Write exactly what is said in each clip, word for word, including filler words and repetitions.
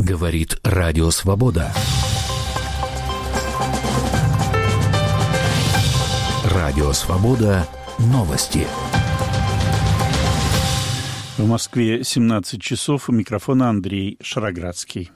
Говорит Радио Свобода. Радио Свобода. Новости. В Москве семнадцать часов. У микрофона Андрей Шароградский.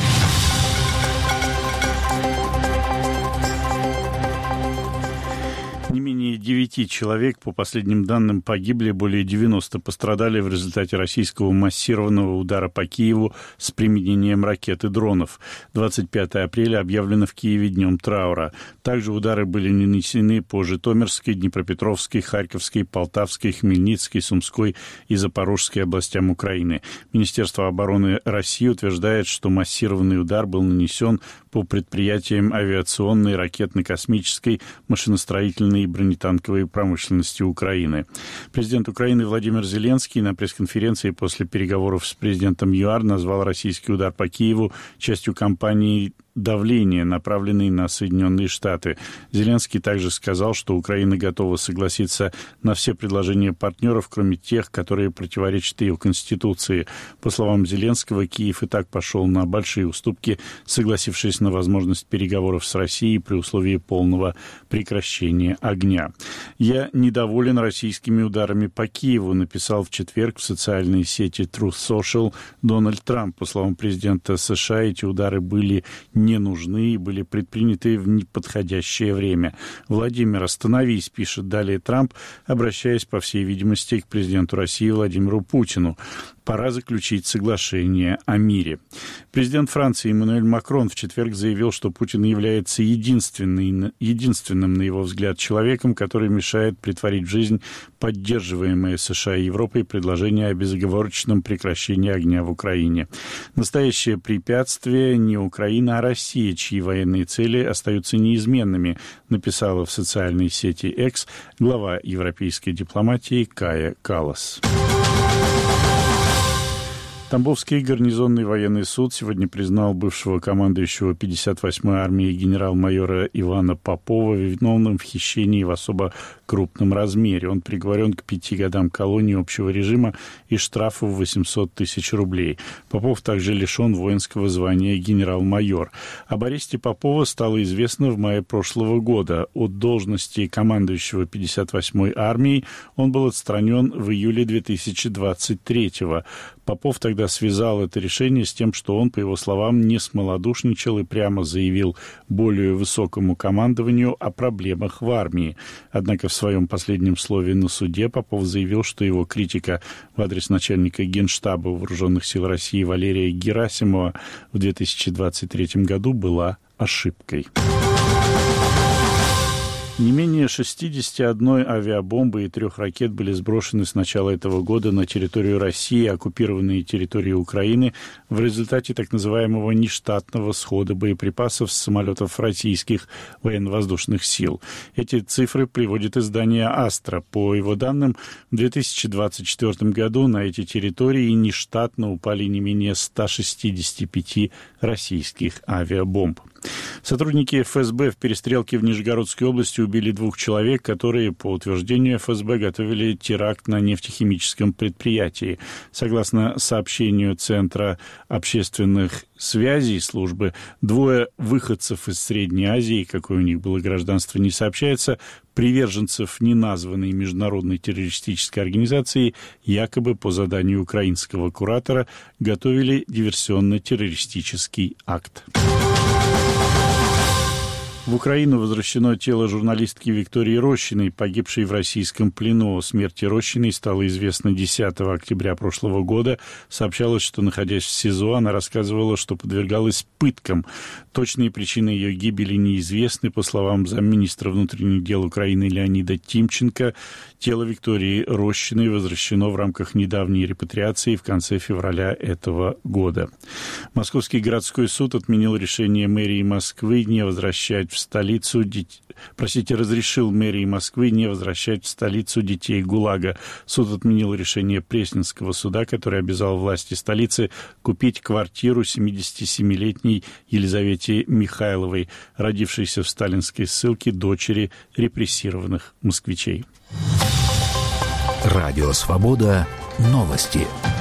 Не менее девяти человек, по последним данным, погибли, более девяноста пострадали в результате российского массированного удара по Киеву с применением ракет и дронов. двадцать пятого апреля объявлено в Киеве днем траура. Также удары были нанесены по Житомирской, Днепропетровской, Харьковской, Полтавской, Хмельницкой, Сумской и Запорожской областям Украины. Министерство обороны России утверждает, что массированный удар был нанесен по предприятиям авиационной, ракетно-космической, машиностроительной и бронетанковой промышленности Украины. Президент Украины Владимир Зеленский на пресс-конференции после переговоров с президентом ЮАР назвал российский удар по Киеву частью кампании давления, направленной на Соединенные Штаты. Зеленский также сказал, что Украина готова согласиться на все предложения партнеров, кроме тех, которые противоречат ее Конституции. По словам Зеленского, Киев и так пошел на большие уступки, согласившись на возможность переговоров с Россией при условии полного прекращения огня. «Я недоволен российскими ударами по Киеву», написал в четверг в социальной сети Truth Social Дональд Трамп. По словам президента США, эти удары были не нужны и были предприняты в неподходящее время. «Владимир, остановись», пишет далее Трамп, обращаясь, по всей видимости, к президенту России Владимиру Путину. «Пора заключить соглашение о мире». Президент Франции Эммануэль Макрон в четверг заявил, что Путин является единственным, единственным, на его взгляд, человеком, который мешает претворить в жизнь поддерживаемое США и Европой предложение о безоговорочном прекращении огня в Украине. Настоящее препятствие не Украина, а Россия, чьи военные цели остаются неизменными, написала в социальной сети X глава европейской дипломатии Кая Каллас. Тамбовский гарнизонный военный суд сегодня признал бывшего командующего пятьдесят восьмой армией генерал-майора Ивана Попова виновным в хищении в особо крупном размере. Он приговорен к пяти годам колонии общего режима и штрафу в восемьсот тысяч рублей. Попов также лишен воинского звания генерал-майор. Об аресте Попова стало известно в мае прошлого года. От должности командующего пятьдесят восьмой армией он был отстранен в июле две тысячи двадцать третьего. Попов тогда связал это решение с тем, что он, по его словам, не смолодушничал и прямо заявил более высокому командованию о проблемах в армии. Однако в своем последнем слове на суде Попов заявил, что его критика в адрес начальника Генштаба Вооруженных сил России Валерия Герасимова в две тысячи двадцать третьем году была ошибкой. Не менее шестидесяти одной авиабомбы и трех ракет были сброшены с начала этого года на территорию России и оккупированные территории Украины в результате так называемого нештатного схода боеприпасов с самолетов российских военно-воздушных сил. Эти цифры приводит издание «Астра». По его данным, в две тысячи двадцать четвёртом году на эти территории нештатно упали не менее ста шестидесяти пяти российских авиабомб. Сотрудники эф эс бэ в перестрелке в Нижегородской области убили двух человек, которые, по утверждению эф эс бэ, готовили теракт на нефтехимическом предприятии. Согласно сообщению Центра общественных связей службы, двое выходцев из Средней Азии, какое у них было гражданство, не сообщается, приверженцев неназванной международной террористической организации, якобы по заданию украинского куратора, готовили диверсионно-террористический акт. В Украину возвращено тело журналистки Виктории Рощиной, погибшей в российском плену. О смерти Рощиной стало известно десятого октября прошлого года. Сообщалось, что, находясь в СИЗО, она рассказывала, что подвергалась пыткам. Точные причины ее гибели неизвестны. По словам замминистра внутренних дел Украины Леонида Тимченко, тело Виктории Рощиной возвращено в рамках недавней репатриации в конце февраля этого года. Московский городской суд отменил решение мэрии Москвы не возвращать в столицу, дет... простите, разрешил мэрии Москвы не возвращать в столицу детей ГУЛАГа. Суд отменил решение Пресненского суда, который обязал власти столицы купить квартиру семидесятисемилетней Елизавете Михайловой, родившейся в сталинской ссылке дочери репрессированных москвичей. Радио Свобода. Новости.